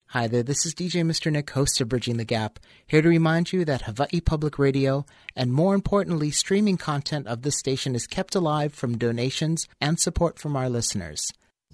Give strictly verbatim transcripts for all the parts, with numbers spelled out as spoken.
Hi there, this is D J Mister Nick, host of Bridging the Gap, here to remind you that Hawaii Public Radio, and more importantly, streaming content of this station is kept alive from donations and support from our listeners.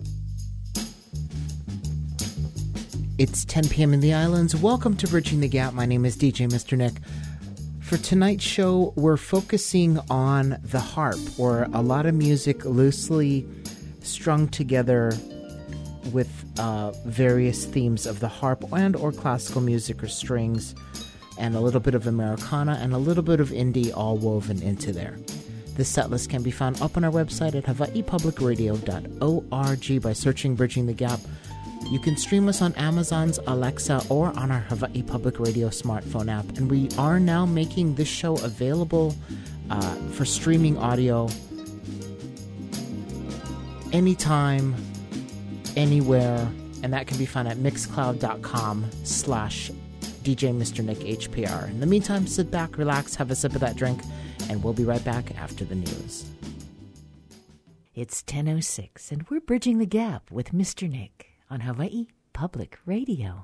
It's ten p.m. in the islands. Welcome to Bridging the Gap. My name is D J Mister Nick. For tonight's show, we're focusing on the harp, or a lot of music loosely strung together with uh, various themes of the harp and or classical music or strings, and a little bit of Americana and a little bit of indie all woven into there. This set list can be found up on our website at hawaii public radio dot org by searching Bridging the Gap. You can stream us on Amazon's Alexa or on our Hawaii Public Radio smartphone app, and we are now making this show available uh, for streaming audio anytime, anywhere, and that can be found at mixcloud.com slash DJ Mister Nick H P R. In the meantime, sit back, relax, have a sip of that drink, and we'll be right back after the news. It's ten oh six, and we're Bridging the Gap with Mister Nick on Hawaii Public Radio.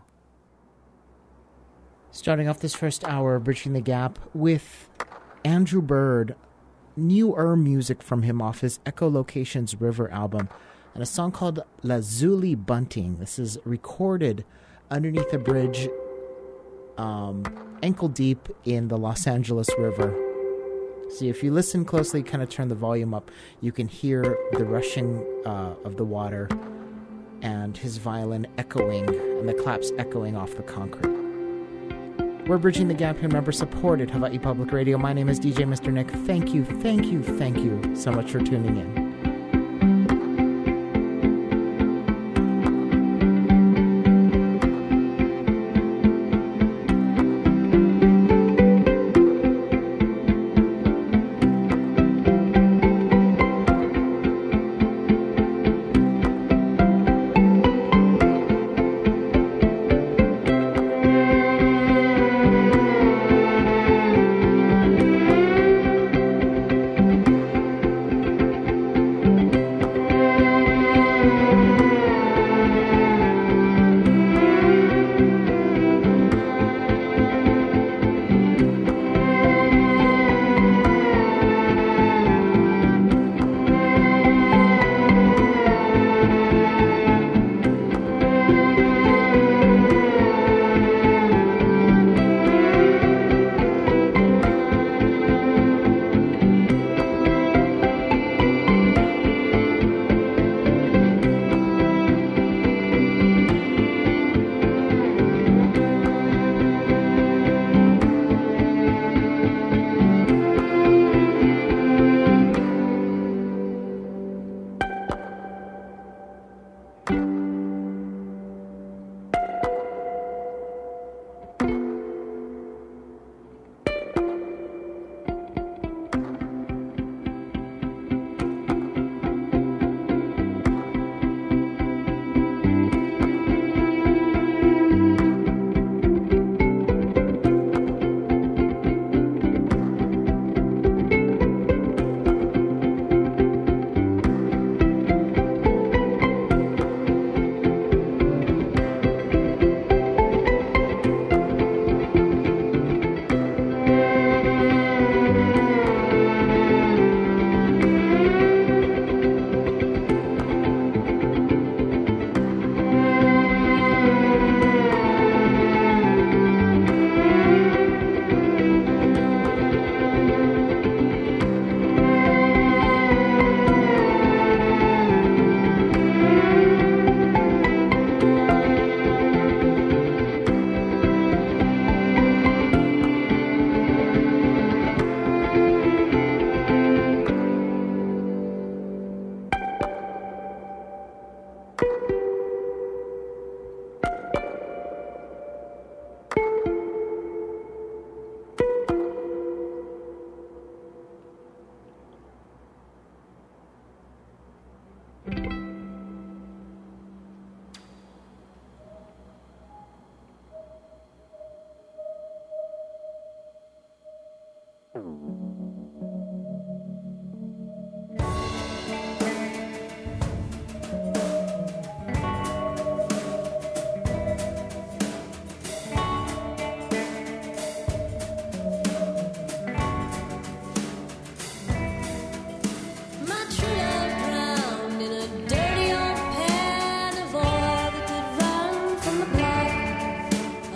Starting off this first hour, Bridging the Gap with Andrew Bird, newer music from him off his Echolocations River album, and a song called Lazuli Bunting. This is recorded underneath a bridge um, ankle deep in the Los Angeles River. See, if you listen closely, kind of turn the volume up, you can hear the rushing uh, of the water and his violin echoing, and the claps echoing off the concrete. We're Bridging the Gap here, member supported Hawaii Public Radio. My name is D J Mister Nick. Thank you, thank you, thank you so much for tuning in.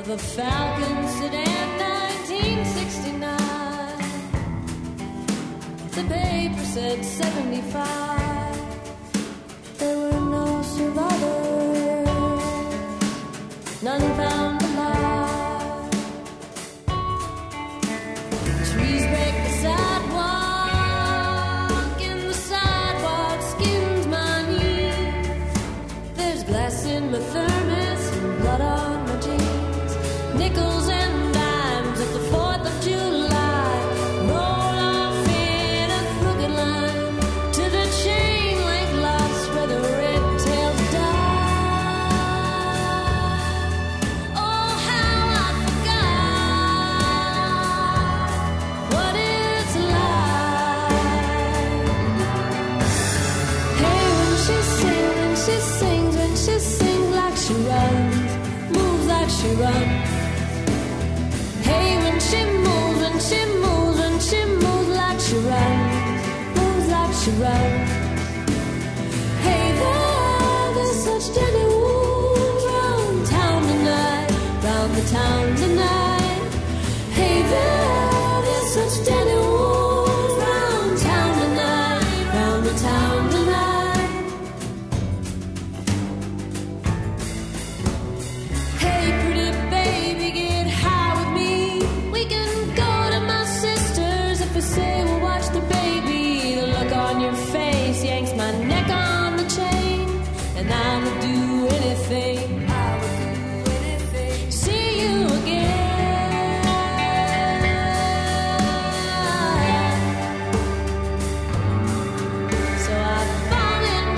of a Falcon sedan, nineteen sixty-nine. The paper said seventy-five. There were no survivors, none found alive. Trees break the sidewalk, and the sidewalk skins my knees. There's glass in my thermos, and blood on my jeans. Nickels and dimes at the fourth of July. Roll off in a crooked line to the chain link lots where the red tails die. Oh, how I forgot what it's like. Hey, when she sings, when she sings, when she sings like she runs, moves like she runs. Hey, when she moves, when she moves, when she moves like she runs, moves like she runs. Hey there, there's such deadly wounds round town tonight, round the town tonight. Hey there, there's such deadly wounds round town tonight, round the town tonight. Hey pretty baby, get high with me. We can go to my sister's if we say we'll watch the baby. The look on your face yanks my neck on the chain, and I would do anything, I would do anything, see you again. So I've fallen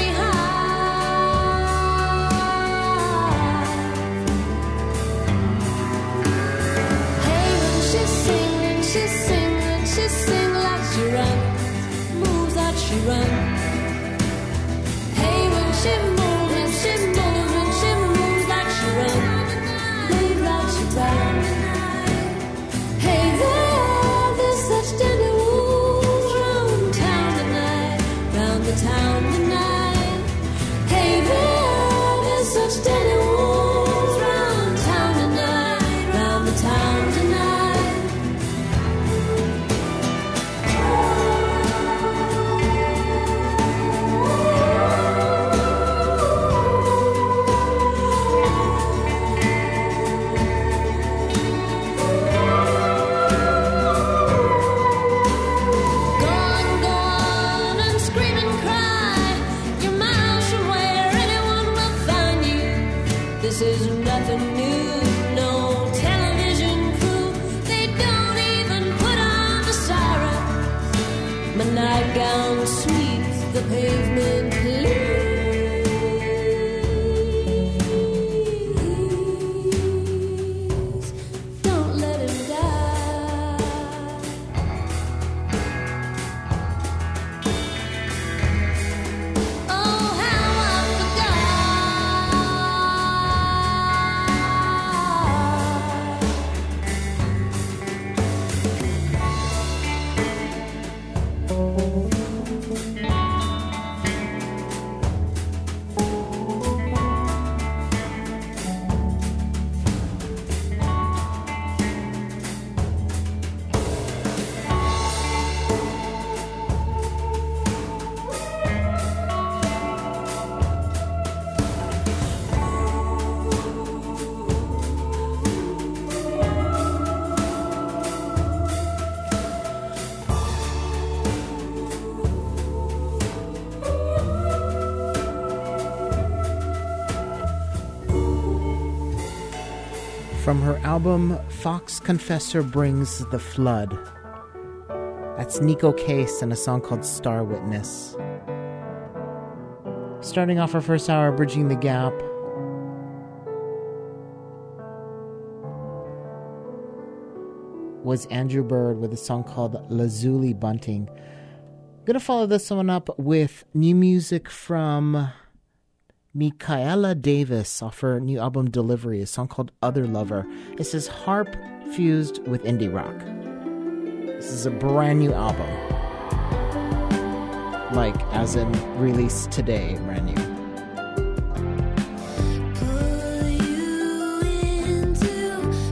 behind. Hey, when she sing, when she sing, when she sing like she runs, moves like she runs. Hey, when she moves, when she moves, when she moves like she runs, moves like she runs. Hey there, there's such deadly wounds round town tonight, round the town tonight. Hey there, there's such deadly wounds round town tonight, round the town tonight. Gone, gone, and scream and cry. You're miles from where anyone will find you. This is nothing new, no television crew. They don't even put on the siren. My nightgown sweeps the pavement please. Don't let him die. Oh, how I From her album Fox Confessor Brings the Flood. That's Nico Case and a song called Star Witness. Starting off our first hour, Bridging the Gap, was Andrew Bird with a song called Lazuli Bunting. I'm going to follow this one up with new music from Michaela Davis off her new album Delivery, a song called Other Lover. This is harp fused with indie rock. This is a brand new album. Like, as in released today, brand new. Pull you into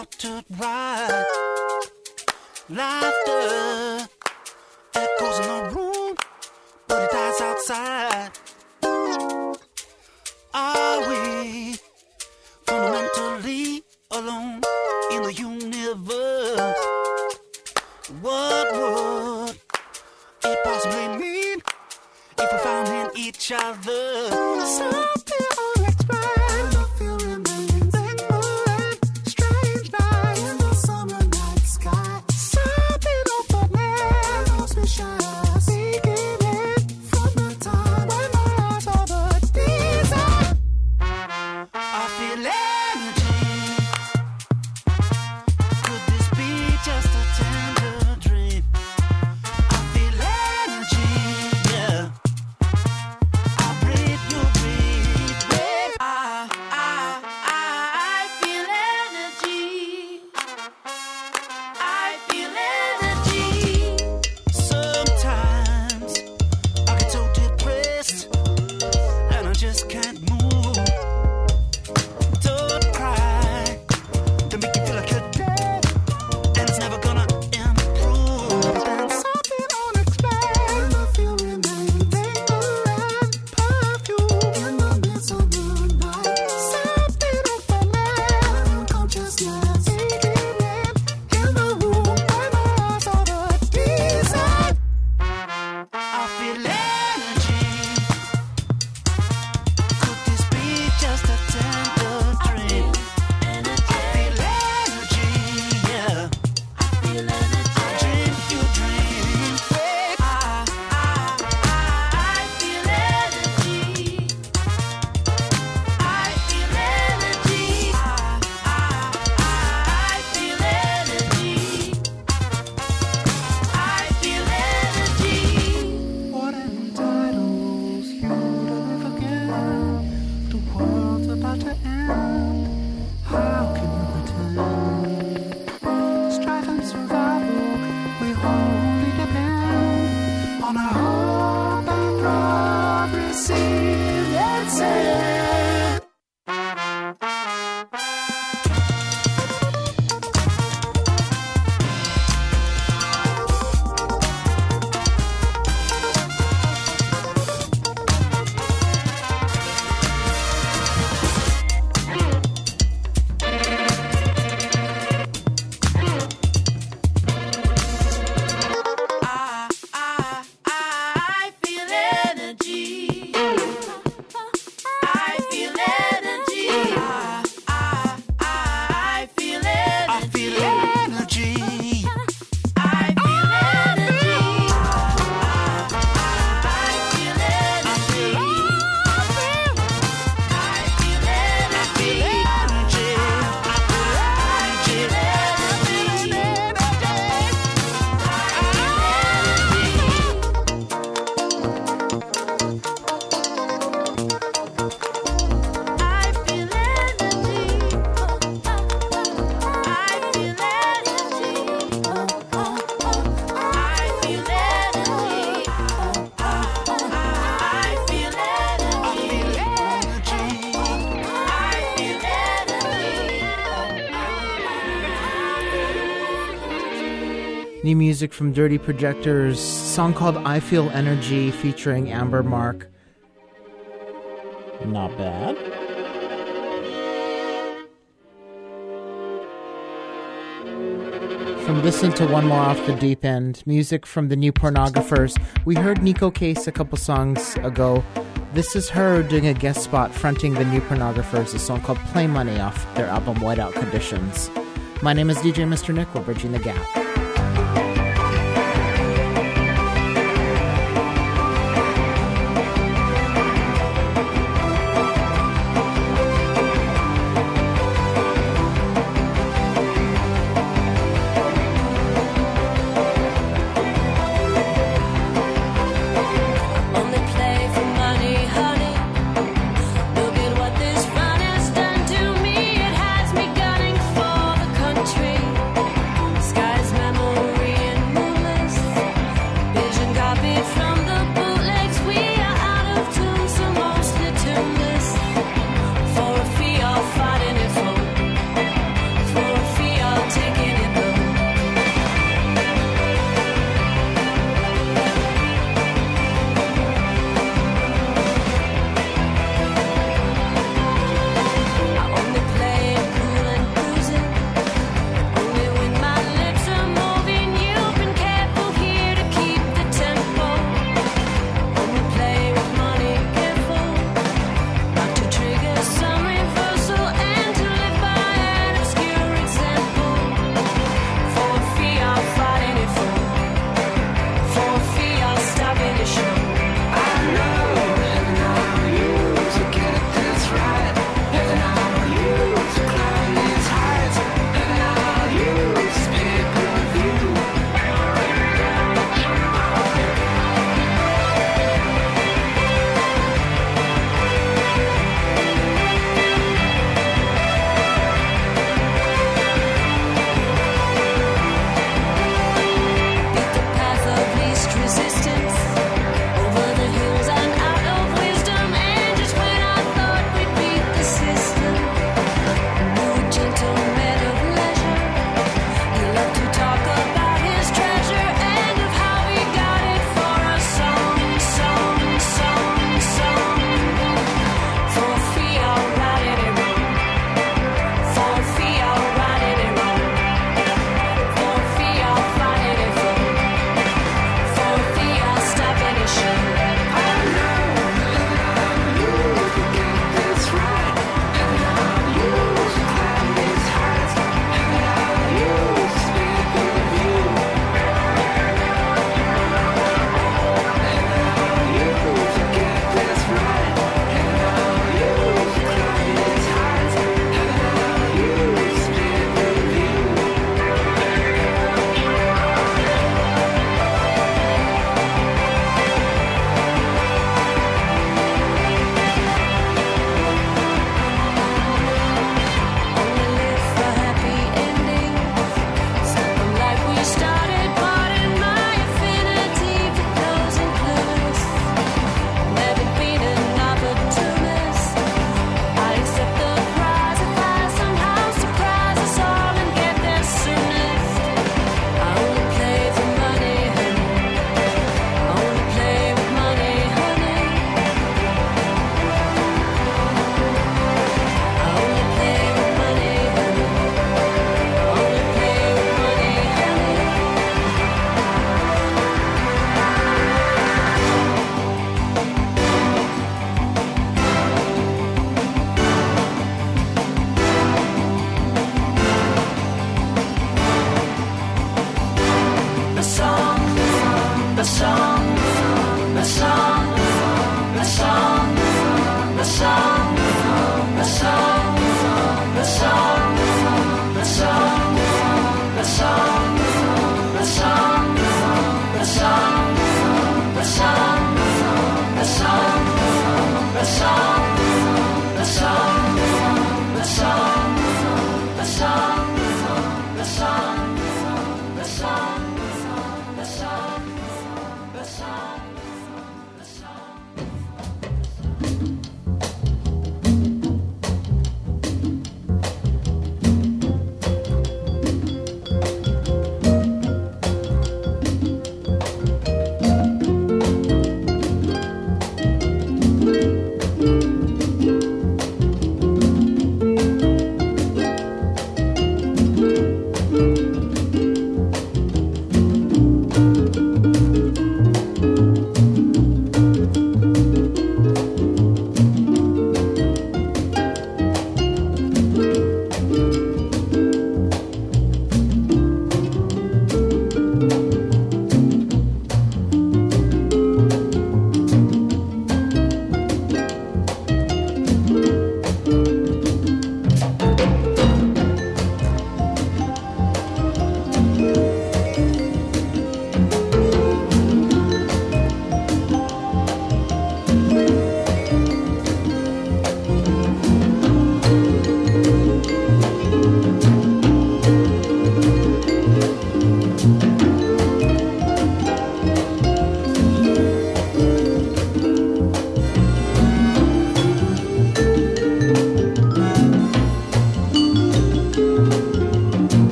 started right. Laughter echoes in the room, but it dies outside. Are we fundamentally alone in the universe? What would it possibly mean if we found in each other something unexplained? I feel remaining strange night in the summer night sky. Something of the man auspicious beginning from the time when my eyes saw the desire. I feel energy. Could this be just a tender dream? I feel energy, yeah. I breathe, you breathe, babe. I, I, I feel energy. I feel energy. Sometimes I get so depressed and I just can't move. Don't cry. They make you feel like you're dead, and it's never gonna improve. There's something unexplained. I feel remaining lingering perfume in the midst of the night. Something of the land unconsciousness beginning in the room when my eyes saw the desire. I feel energy. Could this be just a tender dream? I feel energy, yeah. I feel energy. I dream, you dream, babe. I, I, I feel energy. I feel energy. I, I, I feel energy. I feel energy. What entitles you to live again? The world's about to end. How can you pretend? Strife and survival, we wholly depend on our hope and love, receive and send. I, I, I feel energy. I feel energy. I, I, I feel energy. I feel energy. I feel energy. I feel energy. I feel energy. New music from Dirty Projectors, song called I Feel Energy featuring Amber Mark. Not bad. From Listen to One More Off the Deep End, music from the New Pornographers. We heard Nico Case a couple songs ago. This is her doing a guest spot fronting the New Pornographers, a song called Play Money off their album Whiteout Conditions. My name is D J Mister Nick. We're bridging the gap. Only play for money, honey. Look at what this fun has done to me. It has me gunning for the country. Skies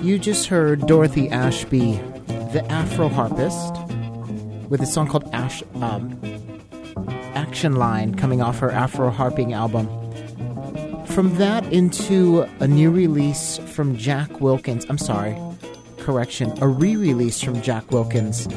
You just heard Dorothy Ashby, the Afro harpist, with a song called Ash, um, Action Line, coming off her Afro harping album. From that into a new release from Jack Wilkins. I'm sorry, correction, a re-release from Jack Wilkins.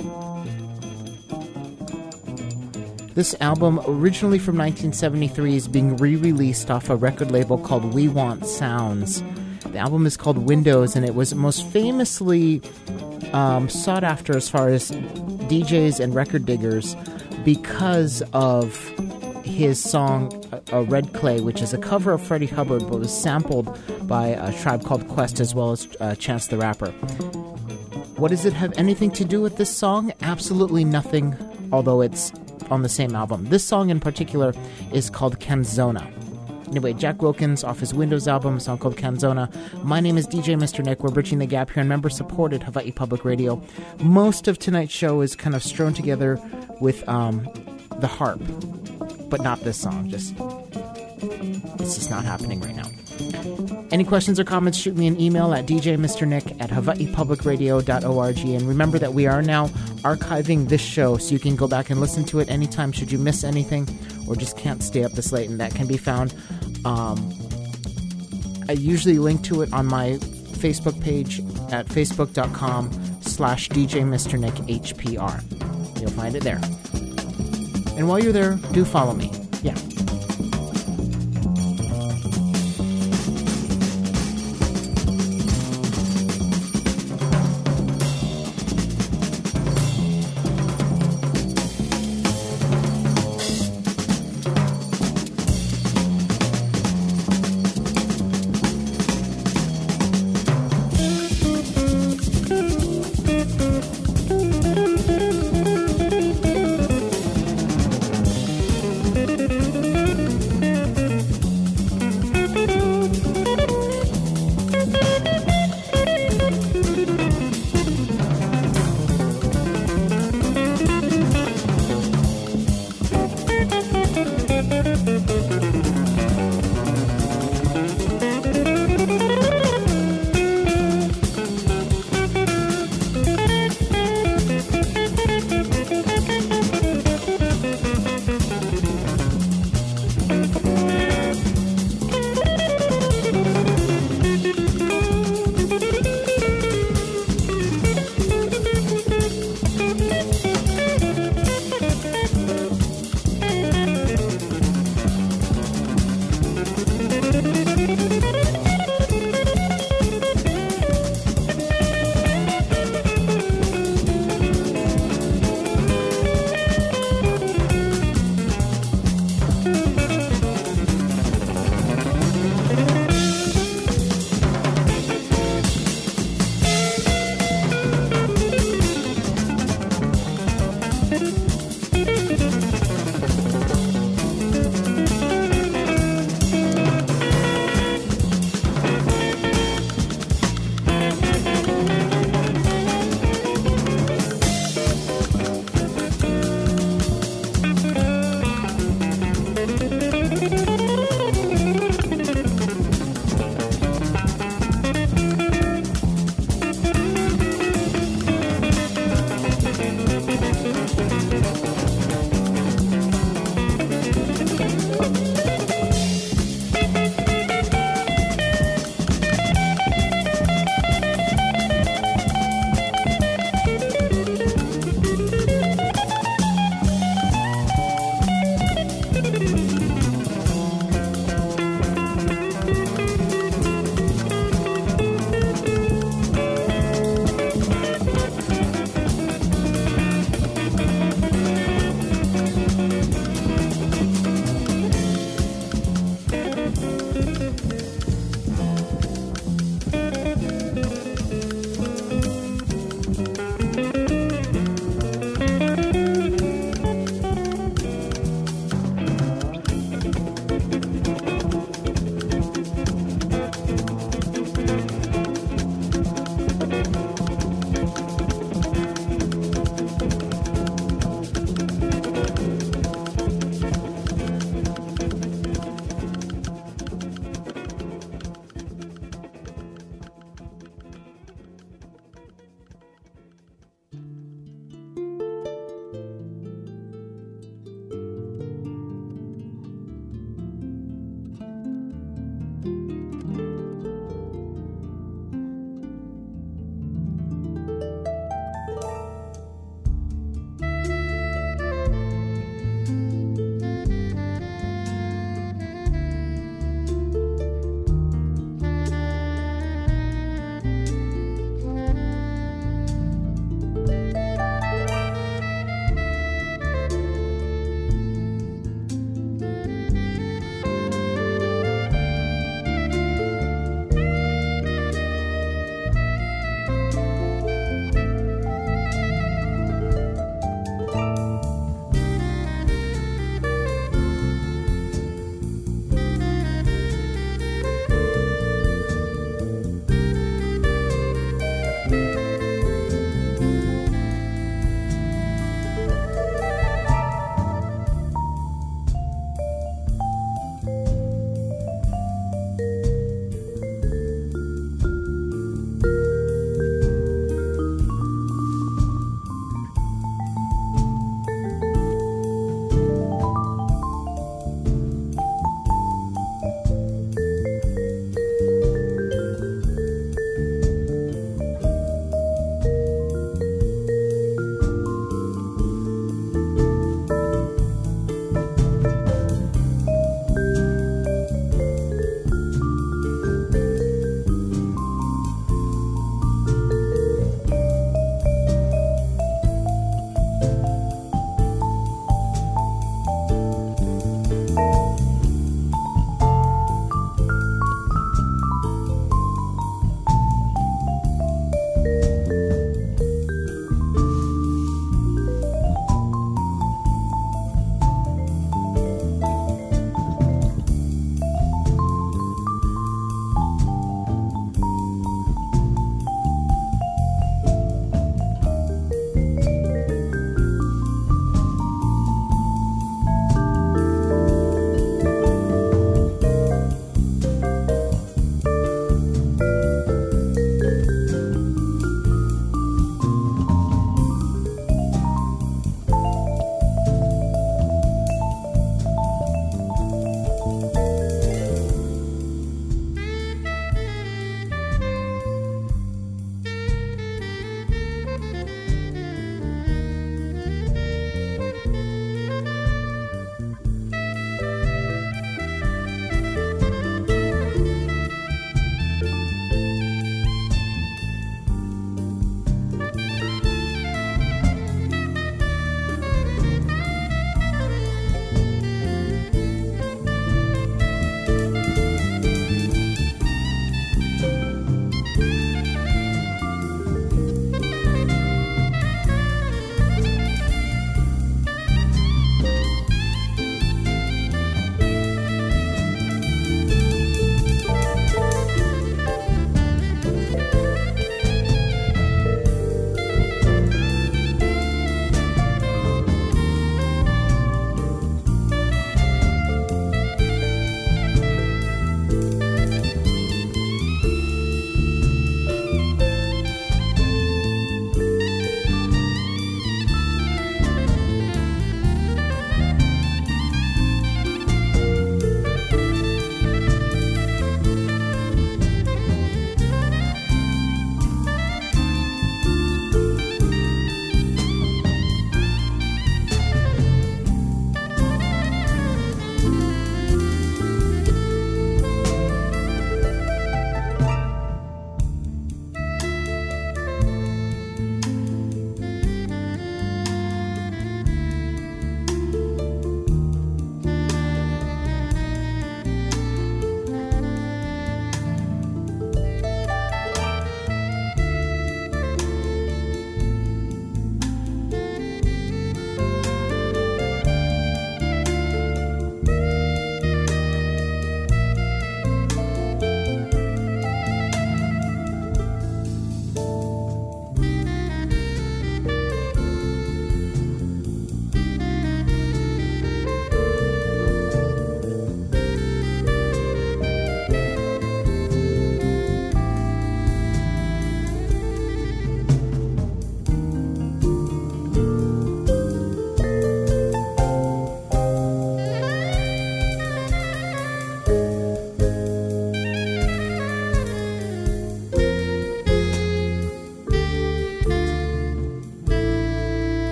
This album, originally from nineteen seventy-three, is being re-released off a record label called We Want Sounds. The album is called Windows, and it was most famously um, sought after as far as D Js and record diggers because of his song uh, Red Clay, which is a cover of Freddie Hubbard, but was sampled by a Tribe Called Quest as well as uh, Chance the Rapper. What does it have anything to do with this song? Absolutely nothing, although it's on the same album. This song in particular is called Canzona. Anyway, Jack Wilkins off his Windows album, a song called Canzona. My name is D J Mister Nick. We're bridging the gap here on member-supported Hawaii Public Radio. Most of tonight's show is kind of strewn together with um, the harp, but not this song. Just it's just not happening right now. Any questions or comments, shoot me an email at d j mister nick at hawaii public radio dot org. And remember that we are now archiving this show, so you can go back and listen to it anytime should you miss anything or just can't stay up this late. And that can be found. Um, I usually link to it on my Facebook page at facebook.com slash DJ Mister Nick HPR. You'll find it there. And while you're there, do follow me. Yeah. Thank you.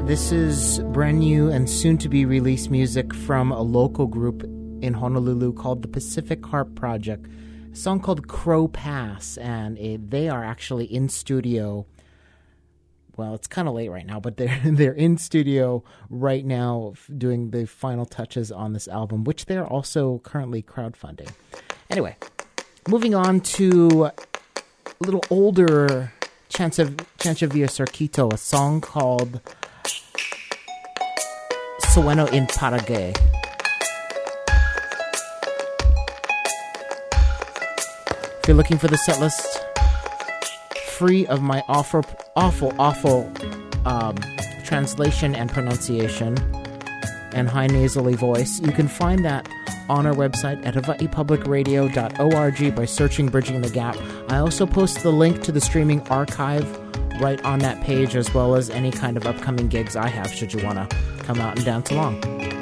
This is brand new and soon to be released music from a local group in Honolulu called the Pacific Harp Project. A song called Crow Pass, and it, they are actually in studio. Well, it's kind of late right now, but they're they're in studio right now doing the final touches on this album, which they're also currently crowdfunding. Anyway, moving on to a little older Chanchavia Sarquito, a song called Sueno in Paragay. If you're looking for the set list, free of my awful, awful, awful um, translation and pronunciation and high nasally voice, you can find that on our website at hawaii public radio dot org by searching Bridging the Gap. I also post the link to the streaming archive right on that page, as well as any kind of upcoming gigs I have should you want to come out and dance along.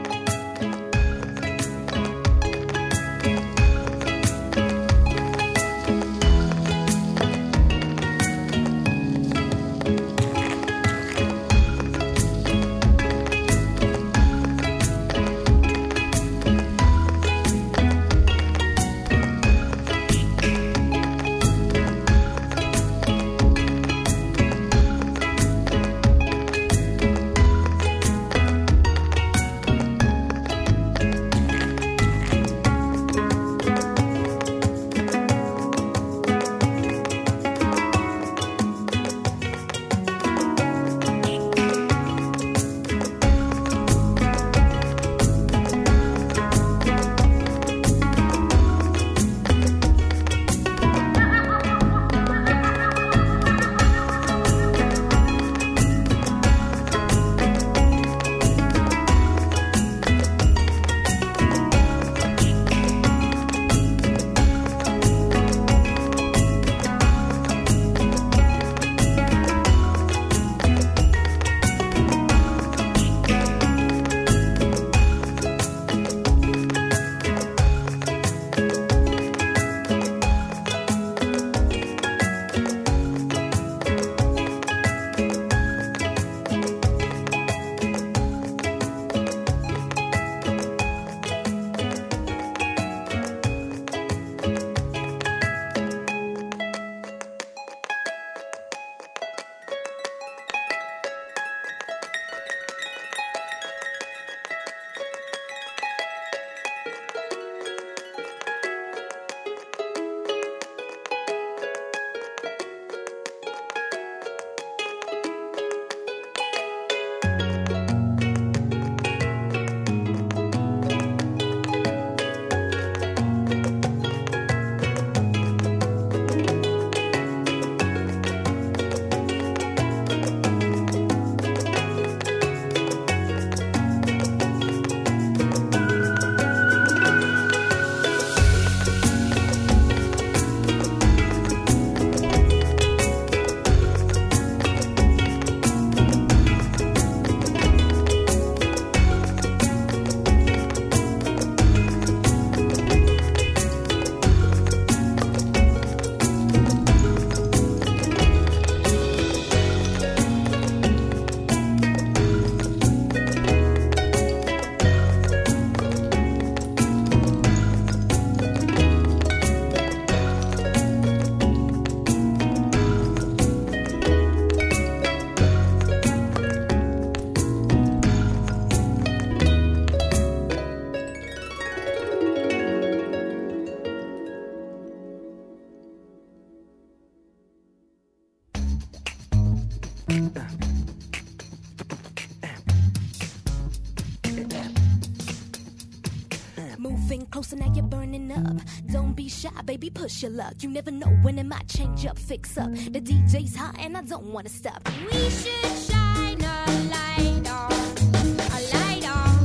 Moving closer, now you're burning up. Don't be shy, baby, push your luck. You never know when it might change up, fix up. The D J's hot and I don't wanna stop. We should shine a light on, a light on.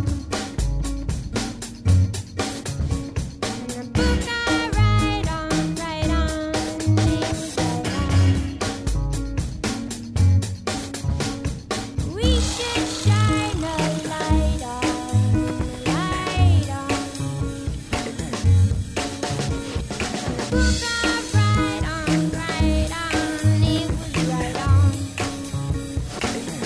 And book a ride on, ride on, we should shine a light on, light on. Book a ride on, ride on, it was right on.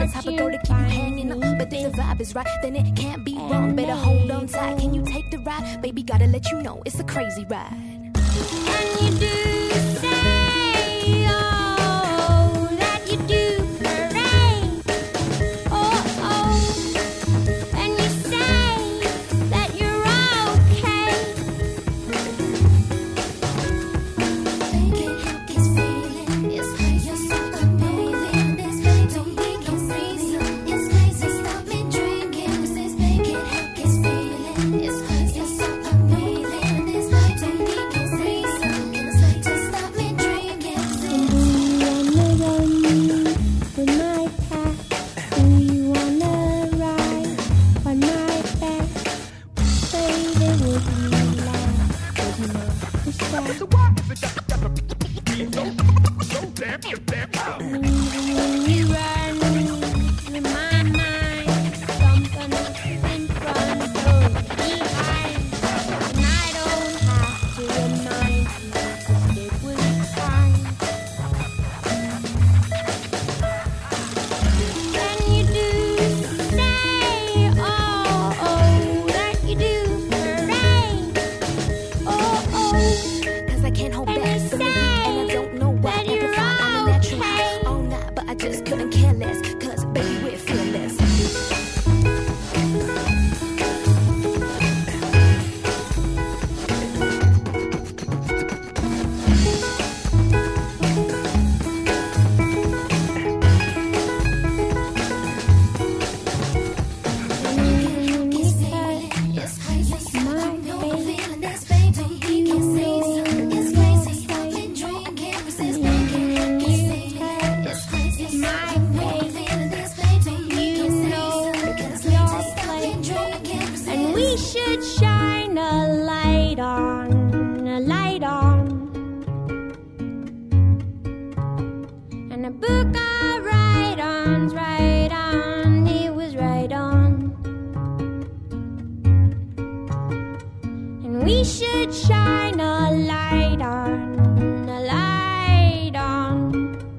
the type of girl to keep you hanging on. But if the vibe is right, then it can't be wrong. Better hold on tight. Can you take the ride? Baby, gotta let you know it's a crazy ride. And you do say, oh, that you do parade. Oh, oh, and you say that you're okay. They can't help this feeling. It's you're so amazing. This don't make no reason. It's crazy. Stop me drinking. Since they can't help this feeling. It's you're so amazing. This don't make no reason. It's just stop me drinking. With my pack, do you wanna ride on my back? Baby, would you like with my sack? When you run with my mind, something in front or behind, and I don't have to remind you, 'cause it was fine. And you do say, oh, oh, that you do parade. Oh, oh, 'cause I can't hold back from the beat, and I don't know why. that you're Amplify, I'm a natural. okay. All night, but I just couldn't care less, 'cause baby, we're fearless. And we should shine a light on, a light on, and a book of right ons, right on, it was right on. And we should shine a light on, a light on,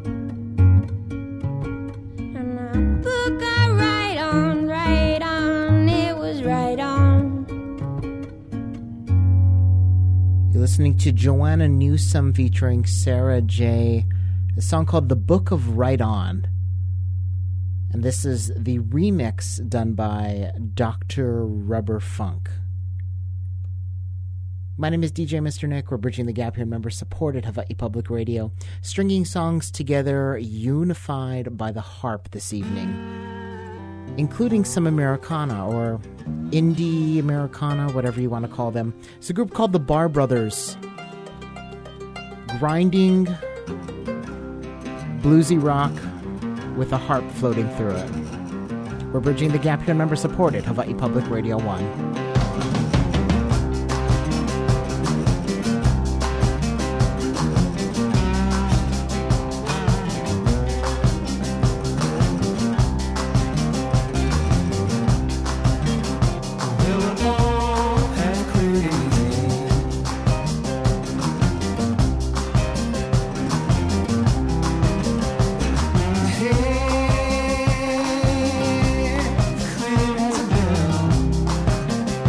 and a book of right on, right on, it was right on. You're listening to Joanna Newsom featuring Sarah J. A song called The Book of Right On. And this is the remix done by Doctor Rubber Funk. My name is D J Mister Nick. We're bridging the gap here, member supported Hawaii Public Radio, stringing songs together, unified by the harp this evening, including some Americana or indie Americana, whatever you want to call them. It's a group called the Bar Brothers, grinding bluesy rock with a harp floating through it. We're bridging the gap here, member supported Hawaii Public Radio one. Hey, clear as a bell.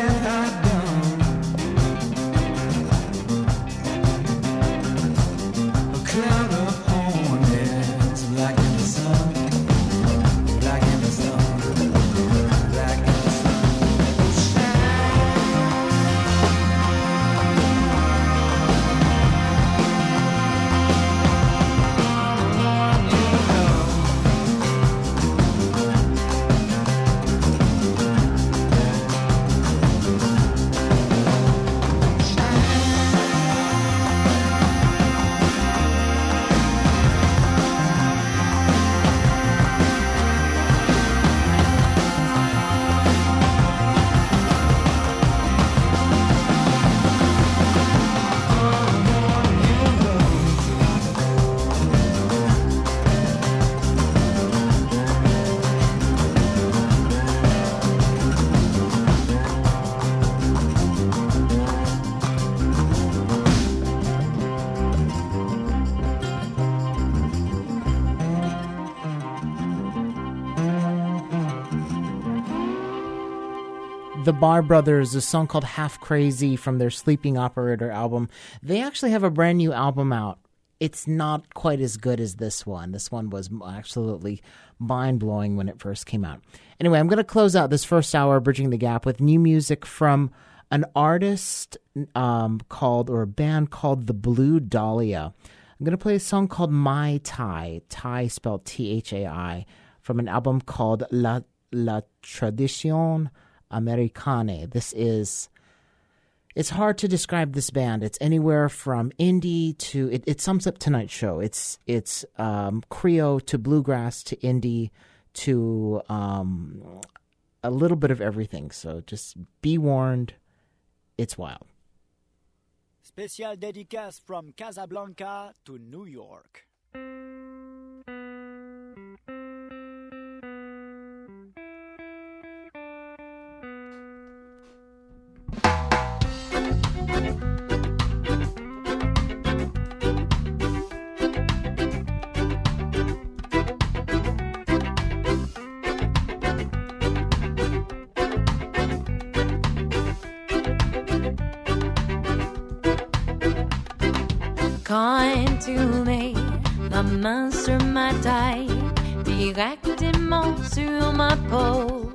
have I done? A cloud of hornets, black in the sun, black in the sun, black in the sun. The Bar Brothers, a song called Half Crazy from their Sleeping Operator album. They actually have a brand new album out. It's not quite as good as this one. This one was absolutely mind-blowing when it first came out. Anyway, I'm going to close out this first hour, Bridging the Gap, with new music from an artist um, called, or a band called The Blue Dahlia. I'm going to play a song called My Thai, Thai spelled T H A I, from an album called La, La Tradition Americane. This is, it's hard to describe this band. It's anywhere from indie to, it, it sums up tonight's show. It's it's um, Creole to bluegrass to indie to um, a little bit of everything. So just be warned, it's wild. Special dédicace from Casablanca to New York. Quand tu mets la main sur ma taille, directement sur ma peau,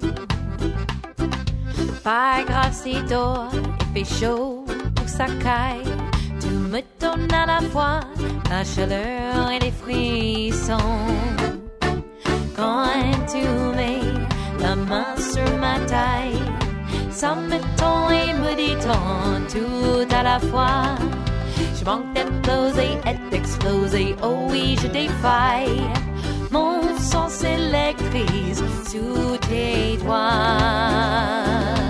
pas grave si dehors il fait chaud ou ça caille, tu me donnes à la fois la chaleur et les frissons. Quand tu mets la main sur ma taille, ça me tend et me détend tout à la fois. Je manque d'exploser et d'exploser, oh oui, je défaille. Mon sang s'électrise sous tes doigts.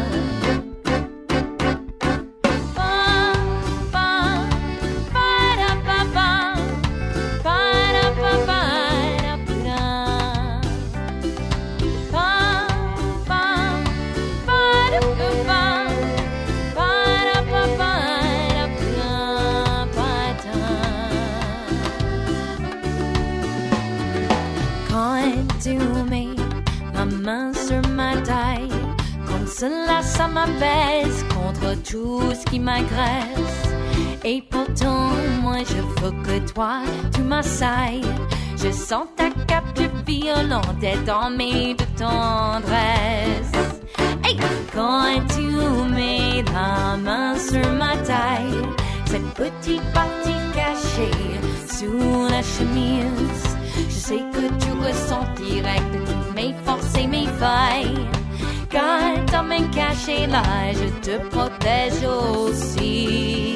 Cela, ça m'abaisse contre tout ce qui m'agresse. Et pourtant, moi, je veux que toi, tu m'assailles. Je sens ta capture violente et dans mes de tendresse. Hey! Quand tu mets la main sur ma taille, cette petite partie cachée sous la chemise, je sais que tu ressens direct toutes mes forces et mes failles. Car ta main cachée là, je te protège aussi.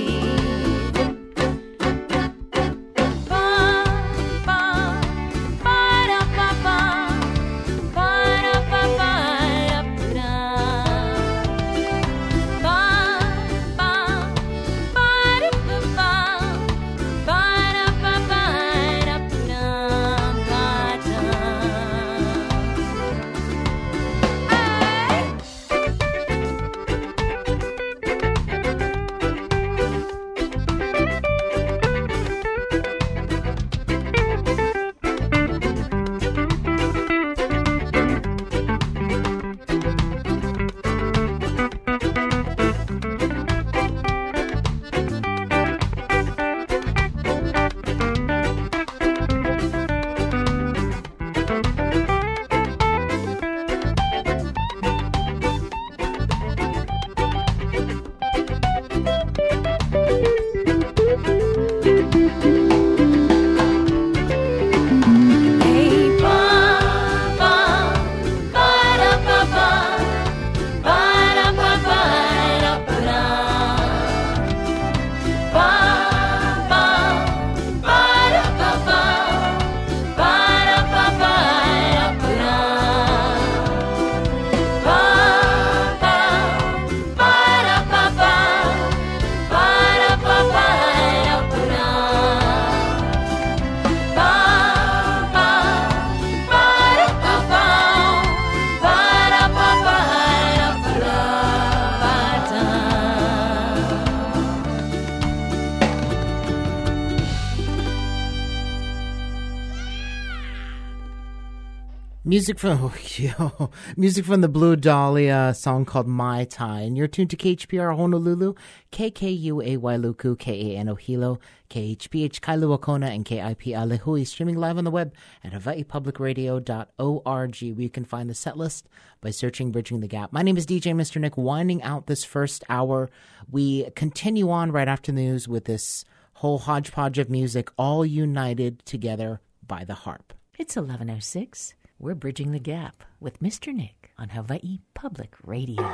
Music from yo, music from the Blue Dahlia, song called Mai Tai. And you're tuned to K H P R Honolulu, K K U A Wailuku, K A N O Hilo, K H P H Kailua Kona, and K I P A Lehui, streaming live on the web at hawaii public radio dot org, where you can find the set list by searching Bridging the Gap. My name is D J Mister Nick, winding out this first hour. We continue on right after the news with this whole hodgepodge of music, all united together by the harp. It's eleven oh six. We're Bridging the Gap with Mister Nick on Hawaii Public Radio.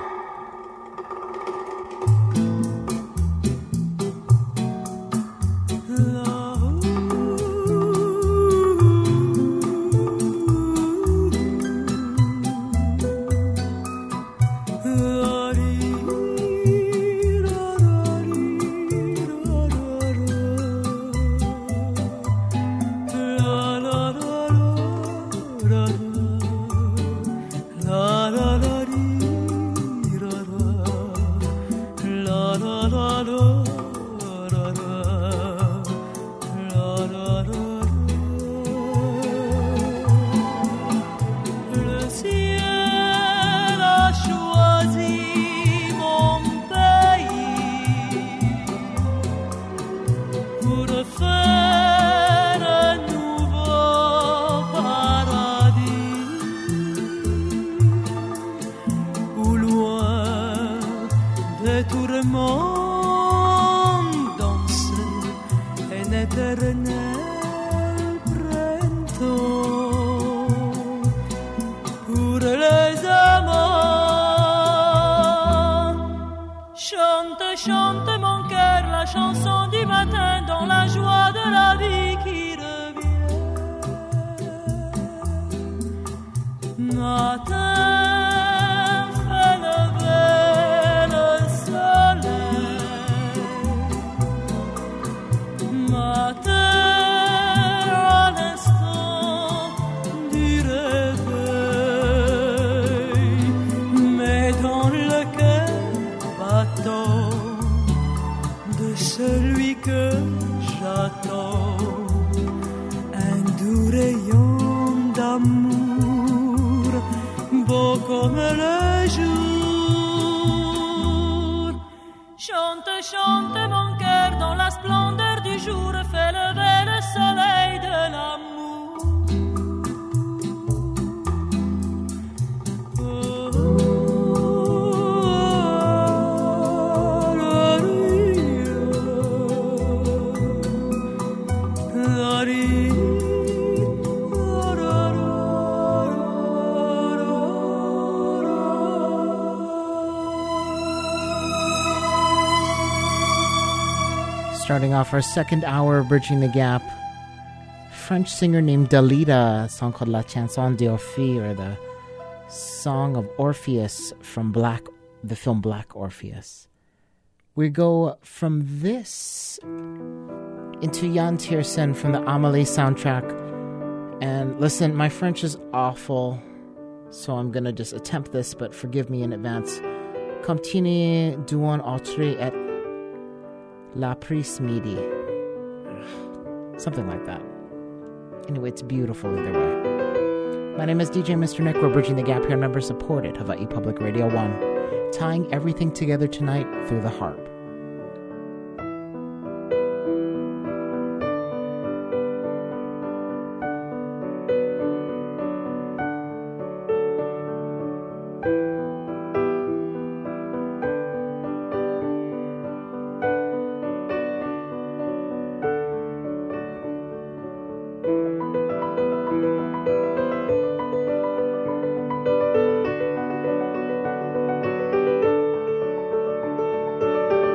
Starting off our second hour of Bridging the Gap, French singer named Dalida, a song called La Chanson d'Orphée, or the Song of Orpheus from Black, the film Black Orpheus. We go from this into Jan Tiersen from the Amelie soundtrack. And listen, my French is awful, so I'm going to just attempt this, but forgive me in advance. Continue doon entrer et l'après midi. Something like that. Anyway, it's beautiful either way. My name is D J Mister Nick. We're Bridging the Gap here, member supported Hawaii Public Radio one, tying everything together tonight through the harp. Thank you.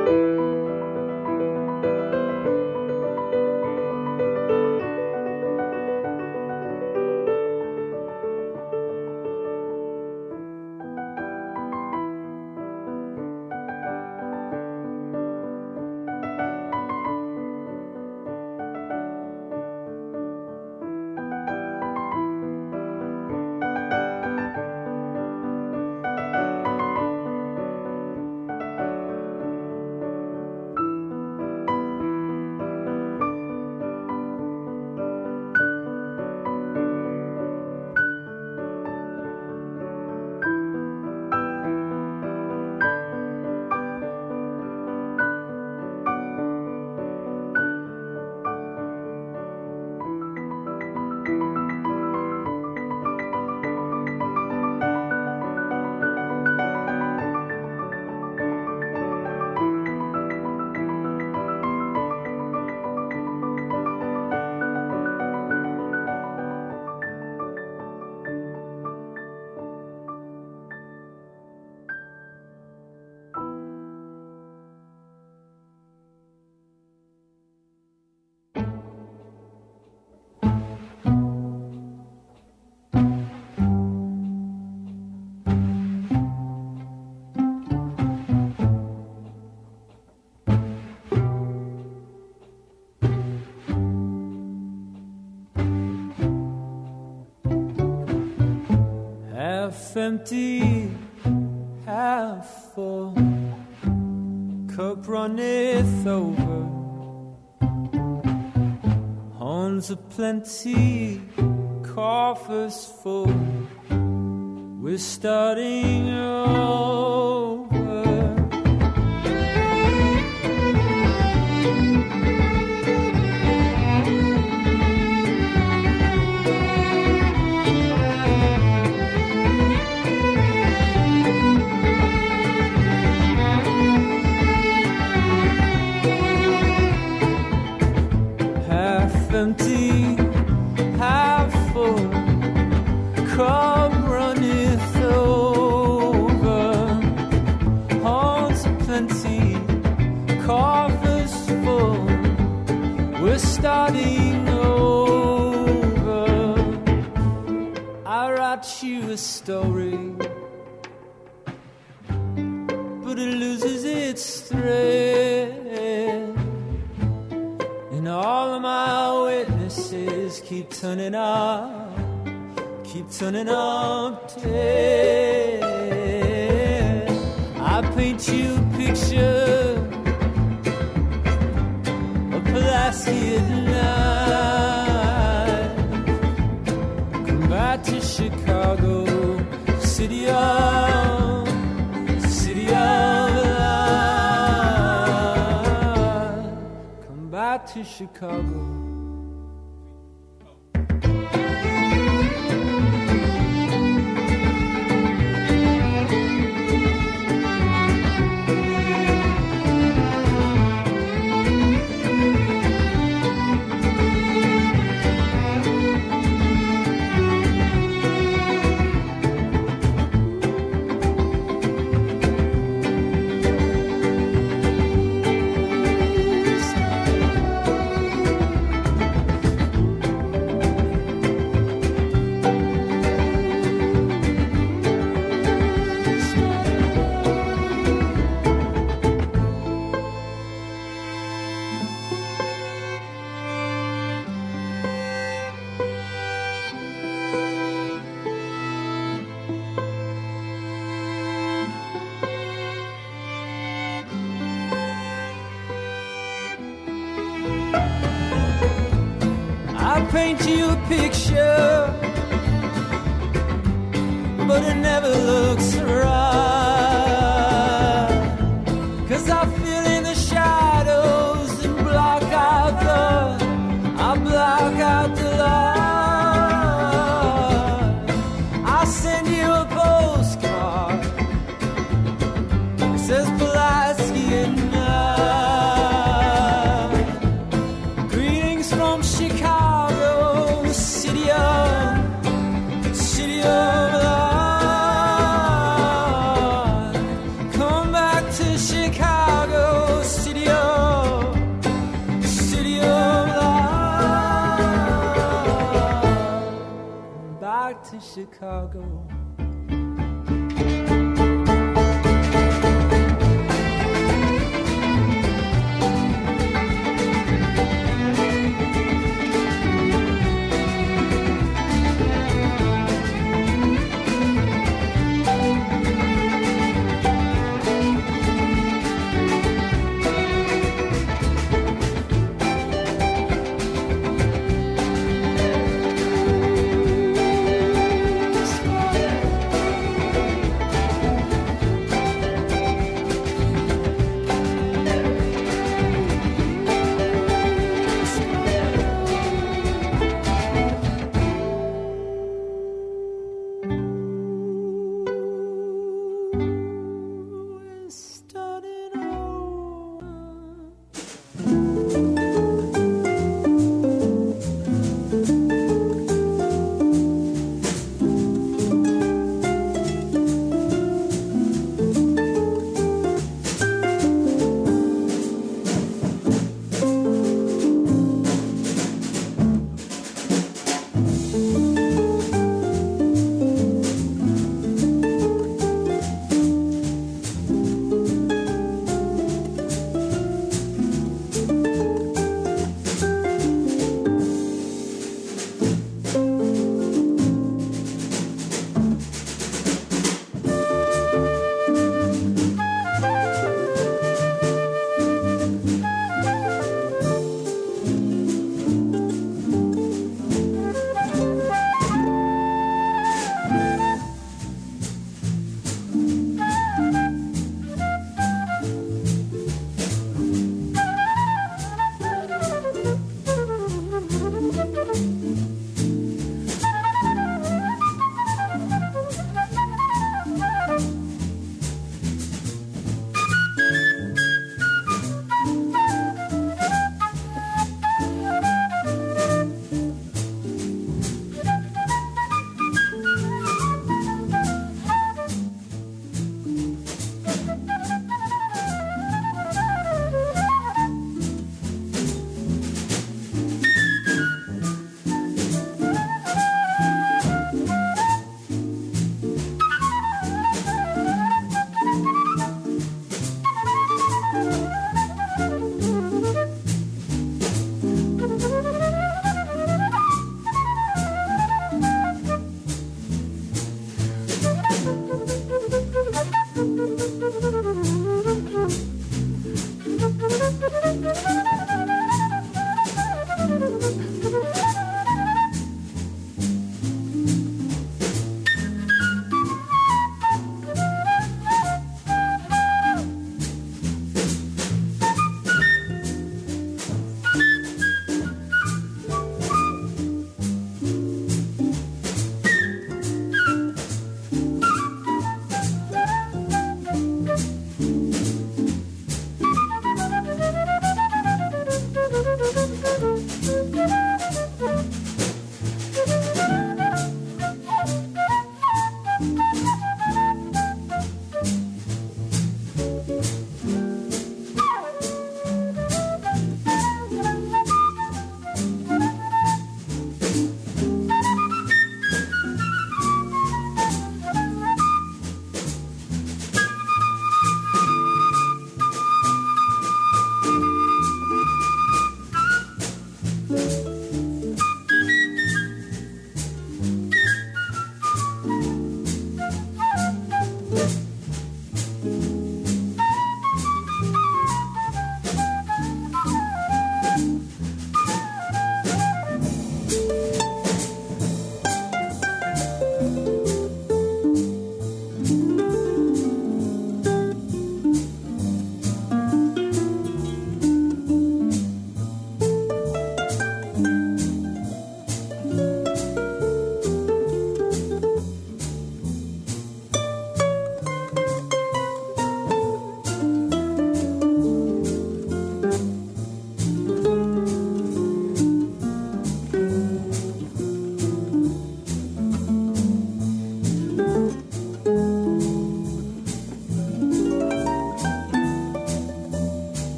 empty, half full, cup runneth over, horns aplenty, coffers full, we're starting over. Empty, half full, cup runneth over, horns aplenty, coffers full, we're starting over. I write you a story, but it loses its thread. And all of my witnesses keep turning up, keep turning up dead. I paint you a picture of Pulaski at night. Come back to Chicago, city of, city of light. Come back to Chicago. Paint you a picture, but it never looks right, 'cause I feel in the shadows and block out the, I block out the light. I send you a postcard, it says Pulaski at night. Greetings from Chicago, city of, city of light. Come back to Chicago, city of, city of light. Come back to Chicago.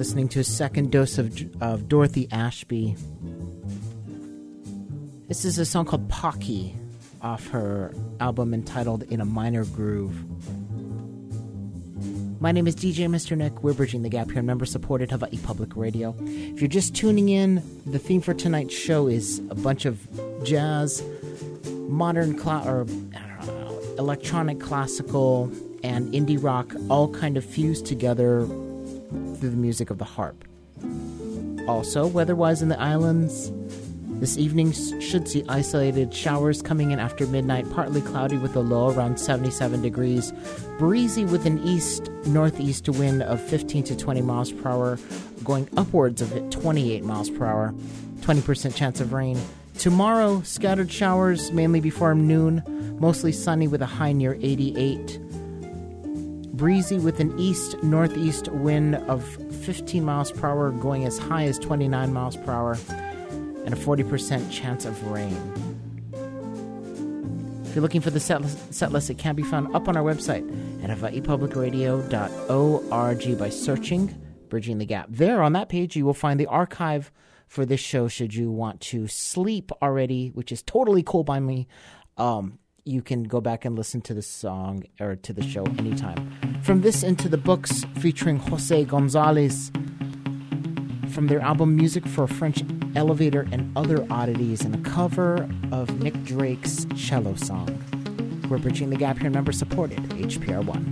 listening to a second dose of, of Dorothy Ashby. This is a song called Pocky off her album entitled In a Minor Groove. My name is D J Mister Nick. We're bridging the gap here on member-supported Hawaii Public Radio. If you're just tuning in, the theme for tonight's show is a bunch of jazz, modern, cla- or I don't know, electronic, classical, and indie rock, all kind of fused together through the music of the harp. Also, weather-wise in the islands, this evening should see isolated showers coming in after midnight, partly cloudy with a low around seventy-seven degrees, breezy with an east-northeast wind of fifteen to twenty miles per hour, going upwards of twenty-eight miles per hour, twenty percent chance of rain. Tomorrow, scattered showers, mainly before noon, mostly sunny with a high near eighty-eight. Breezy with an east-northeast wind of fifteen miles per hour, going as high as twenty-nine miles per hour, and a forty percent chance of rain. If you're looking for the set list, set list, it can be found up on our website at hawaii public radio dot org by searching Bridging the Gap. There, on that page, you will find the archive for this show should you want to sleep already, which is totally cool by me. Um... You can go back and listen to the song or to the show anytime. From This Into the Books, featuring Jose Gonzalez, from their album Music for a French Elevator and Other Oddities, and a cover of Nick Drake's cello song. We're bridging the gap here, member supported, H P R one.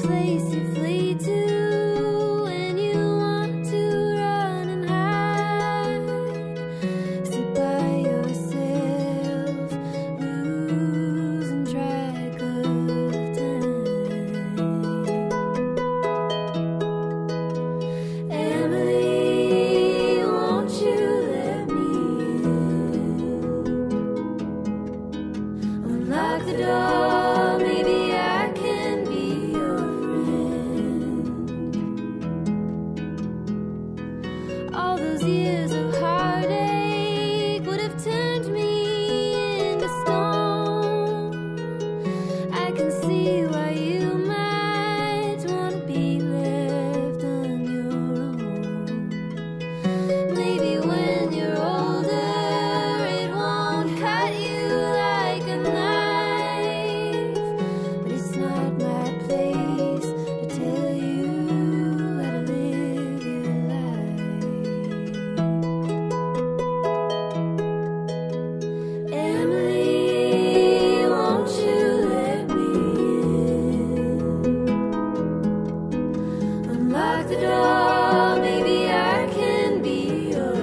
place you flee to when you want to run and hide. Sit by yourself, losing track of time. Emily, won't you let me in? Unlock the door, maybe I can be your friend. All those years of heartache would have turned me into stone. I can see why you might want to be left on your own. Maybe when you're older, it won't cut you like a knife. But it's not my place to tell you how to live your life. Emily, won't you let me in? Unlock the door, maybe I can be your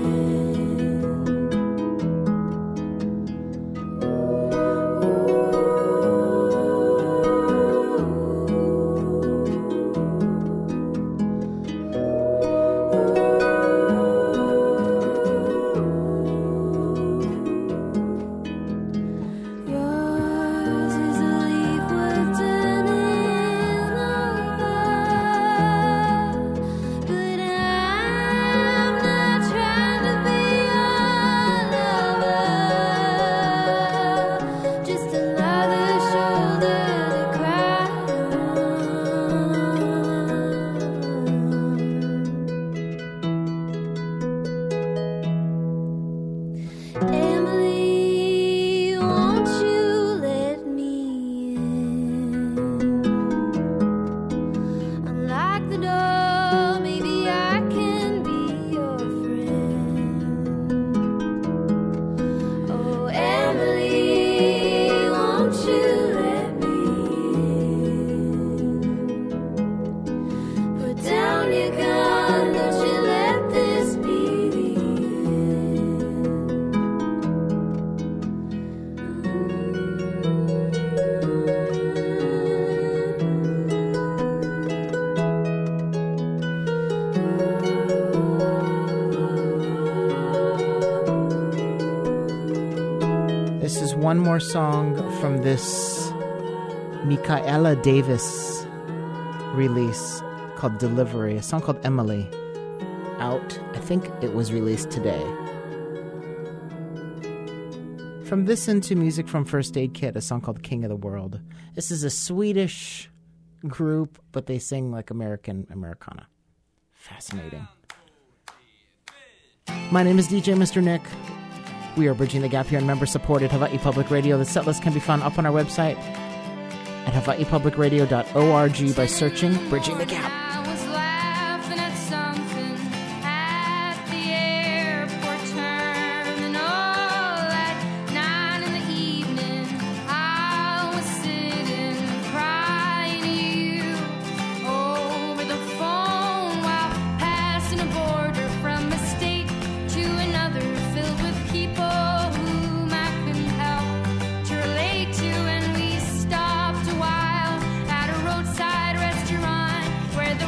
Yours is a leaf worth turning over, but I'm not trying to be your lover, just another shoulder to cry on. Emily, won't you let me in? Unlock the door, maybe I can be your friend. Oh, Emily, won't you let me in? Put down your gun, don't you let this be the This is one more song from this Michaela Davis release called Delivery, a song called Emily. Out, I think it was released today. From this into music from First Aid Kit, a song called King of the World. This is a Swedish group, but they sing like American Americana. Fascinating. My name is D J Mister Nick. We are bridging the gap here on member-supported Hawaii Public Radio. The setlist can be found up on our website at hawaii public radio dot org by searching Bridging the Gap. I was laughing at something at the airport terminal at nine in the evening. I was sitting crying to you over the phone while passing a border from a state to another filled with people whom I couldn't help to relate to, and we stopped a while at a roadside restaurant where the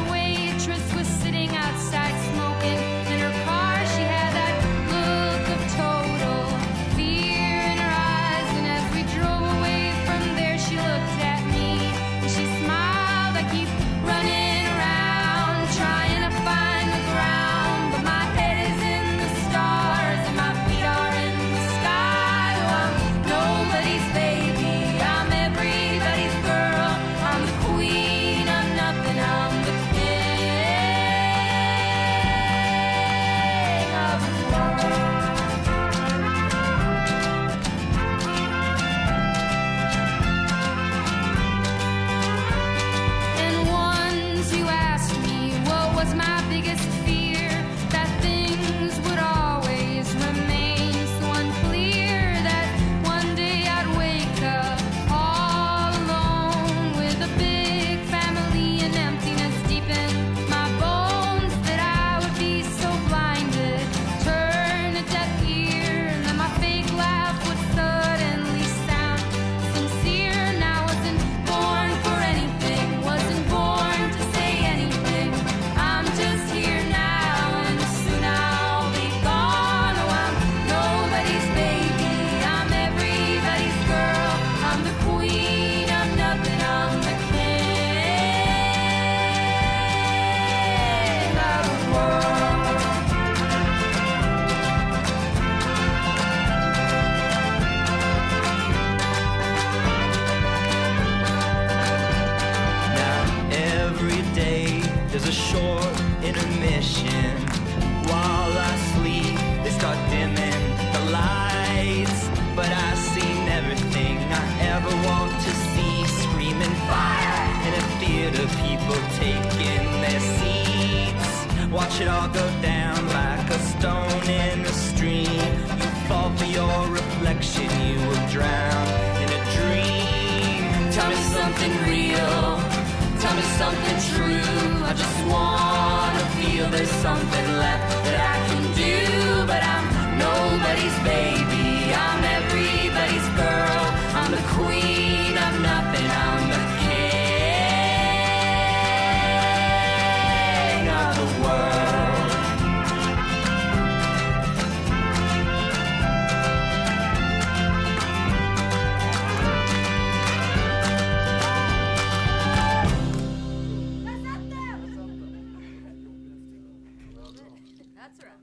the people taking their seats. Watch it all go down like a stone in a stream. You fall for your reflection, you will drown in a dream. Tell me something real, tell me something true. I just wanna feel there's something left that I can do. But I'm nobody's baby, I'm everybody's girl. I'm the queen of nothing, I'm the king of the world. That's right.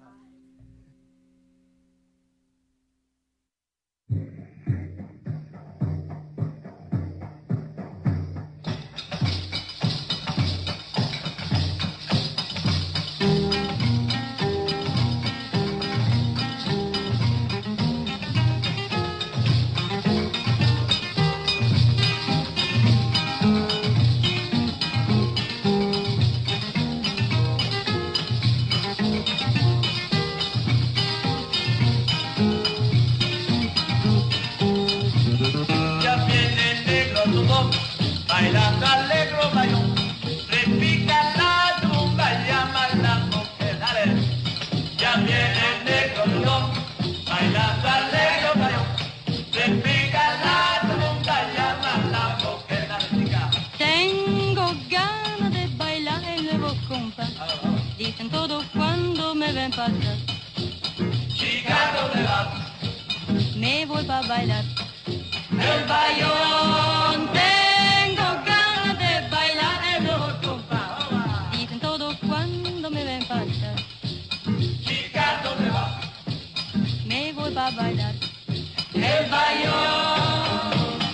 Ya viene el negro tumbón, bailando alegro bayón, repica la tumba, llama la mujer, dale. Ya viene el negro tumbón, bailando alegro bayón, repica la tumba, llama la mujer, dale, chica. Tengo ganas de bailar el nuevo compás. Dicen todos cuando me ven pasar. Chica, ¿dónde vas? Me voy pa' bailar. El bayón, tengo ganas de bailar el nuevo compás. Dicen todos cuando me ven pasar. Chica, ¿dónde vas? Me voy pa' bailar. El bayón.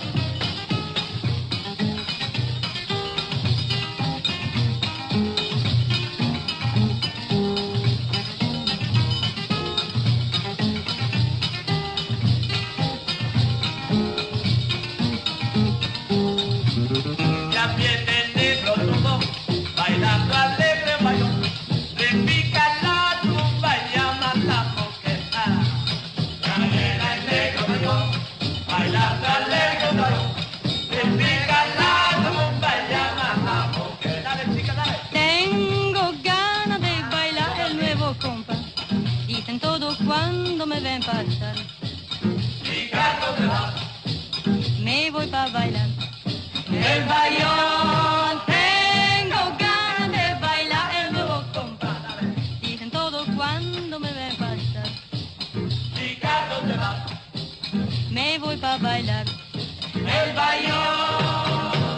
Ya viene el negro tumbón, bailando alegre bayón, repica la tumba y llama a la mujer. Ah. Ya viene el negro tumbón, bailando alegre bayón, repica la tumba y llama a la mujer. Dale, chica, dale. Tengo ganas de bailar el nuevo compás. Dicen todos cuando me ven pasar. Chica, ¿dónde vas? Me voy pa' bailar. El bayón, tengo ganas de bailar el nuevo compás. Dicen todos cuando me ven pasar. Chica, ¿dónde vas? Me voy pa' bailar. El bayón.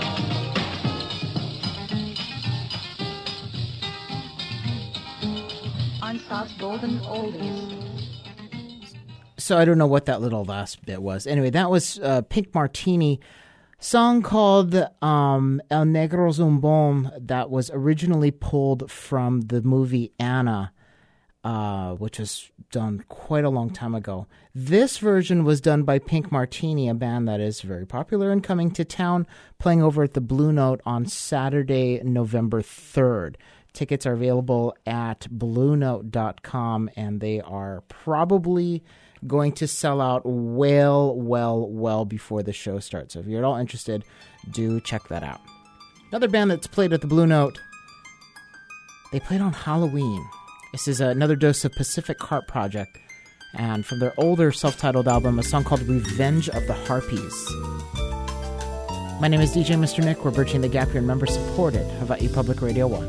On South Golden Oldies. So I don't know what that little last bit was. Anyway, that was uh, Pink Martini, song called um, El Negro Zumbón, that was originally pulled from the movie Anna, uh, which was done quite a long time ago. This version was done by Pink Martini, a band that is very popular and coming to town, playing over at the Blue Note on Saturday, November third. Tickets are available at blue note dot com, and they are probably going to sell out well, well, well before the show starts. So if you're at all interested, do check that out. Another band that's played at the Blue Note, they played on Halloween. This is another dose of Pacific Harp Project, and from their older self-titled album, a song called Revenge of the Harpies. My name is D J Mister Nick. We're bridging the gap here in member-supported Hawaii Public Radio one.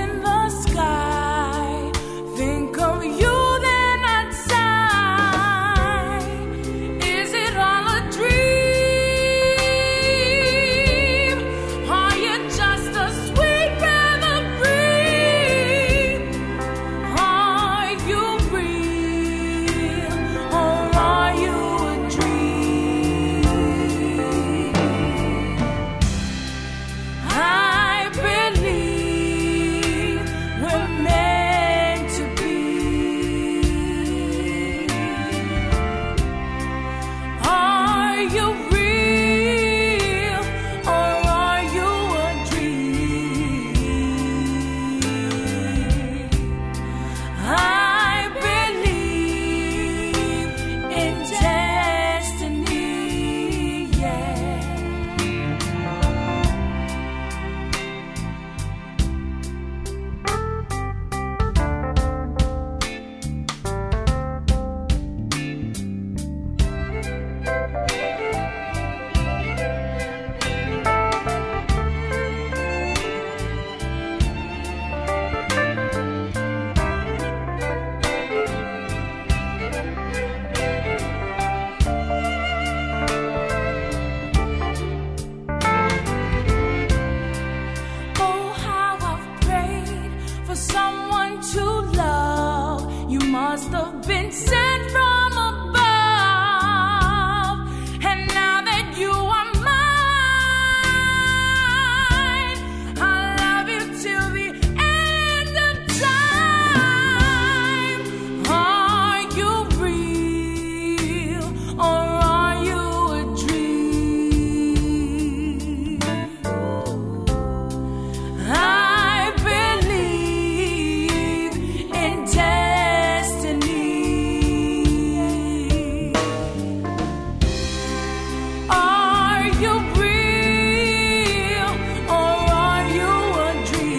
in the sky. Think of you, then I'd sigh. Is it all a dream? Are you just a sweet feather breeze? Are you real, or are you a dream? I believe we're meant to be. Are you real, or are you a dream? I believe in destiny, yeah. Oh, how I've prayed for someone to love. You must have been sent from above. And now that you are mine, I'll love you till the end of time. Are you real, or are you a dream? I believe in destiny. Are you real, or are you a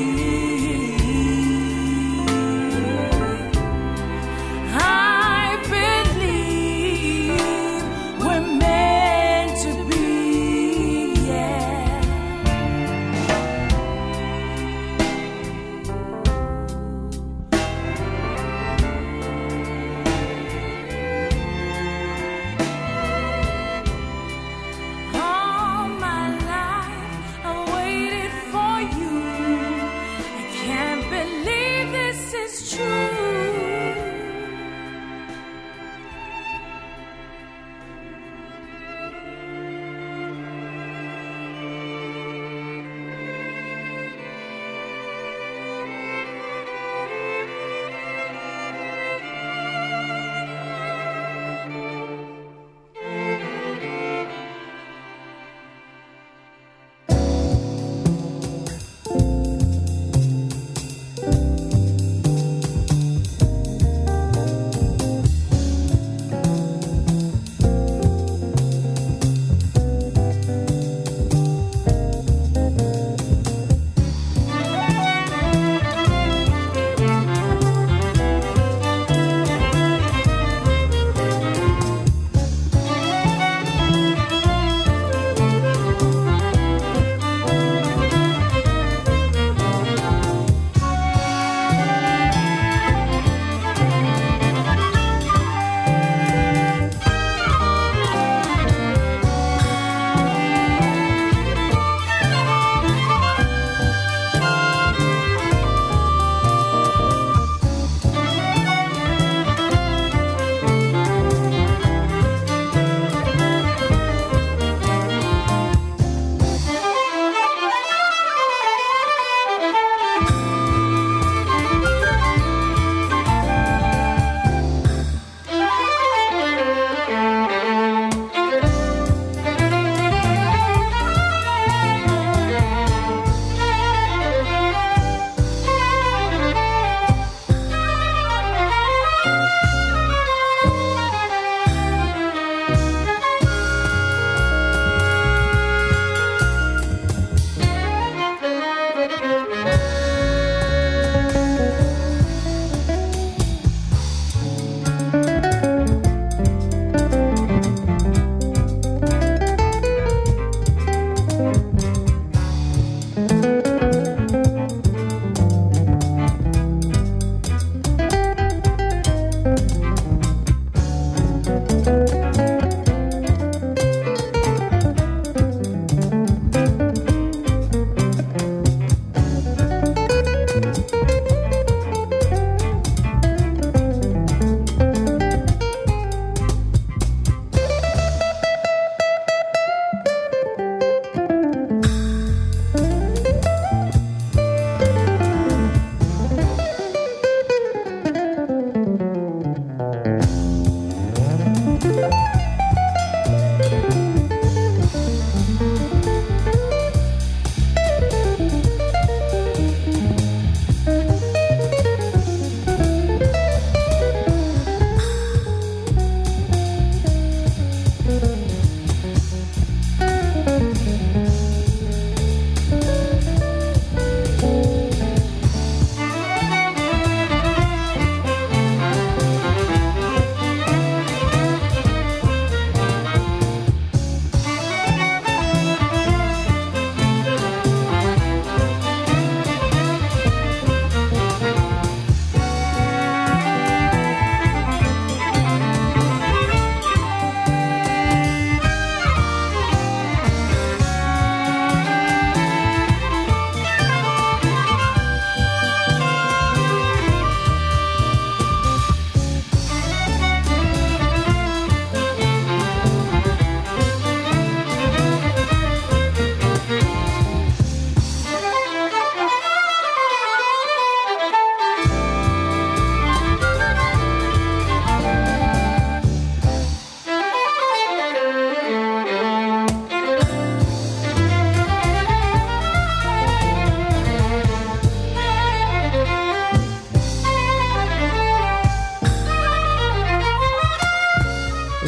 dream? I believe we're meant to be, yeah. All my life I waited for you. I can't believe this is true.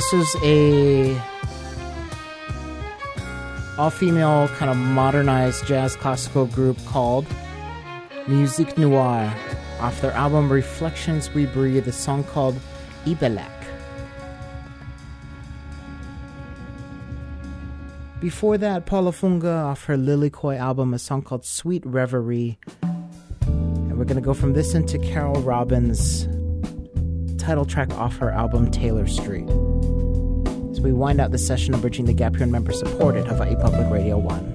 This is a all-female kind of modernized jazz classical group called Musique Noire. Off their album Reflections We Breathe, a song called Ibelek. Before that, Paula Funga off her Lilikoi album, a song called Sweet Reverie. And we're going to go from this into Carol Robbins' title track off her album Taylor Street. As we wind out the session of Bridging the Gap here in member-supported Hawaii Public Radio one.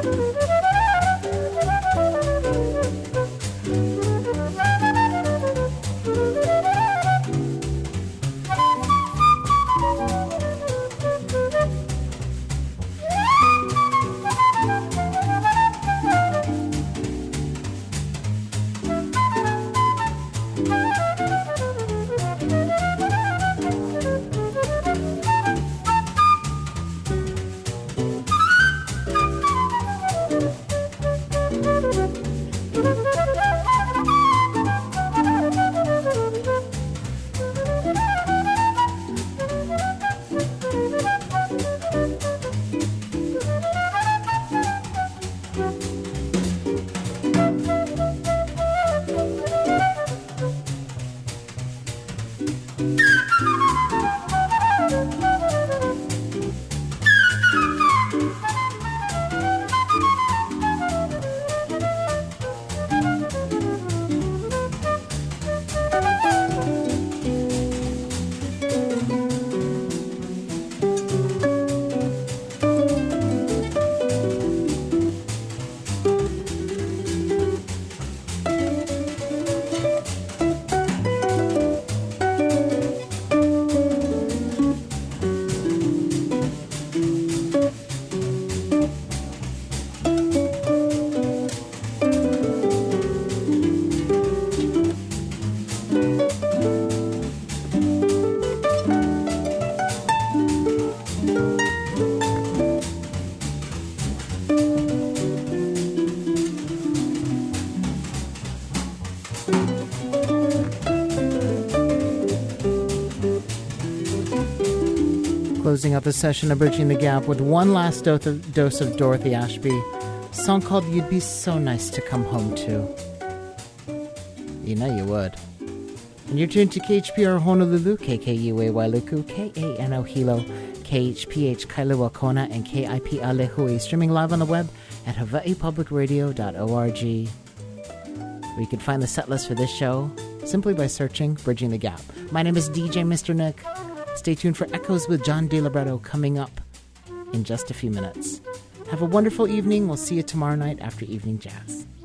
Closing out the session of Bridging the Gap with one last dose of, dose of Dorothy Ashby, a song called You'd Be So Nice to Come Home To. You know you would. And you're tuned to K H P R Honolulu, K K U A Wailuku, K A N O Hilo, K H P H Kailua Kona, and K I P A Lehui, streaming live on the web at hawaii public radio dot org. You can find the set list for this show simply by searching Bridging the Gap. My name is D J Mister Nick. Stay tuned for Echoes with John DeLibretto coming up in just a few minutes. Have a wonderful evening. We'll see you tomorrow night after Evening Jazz.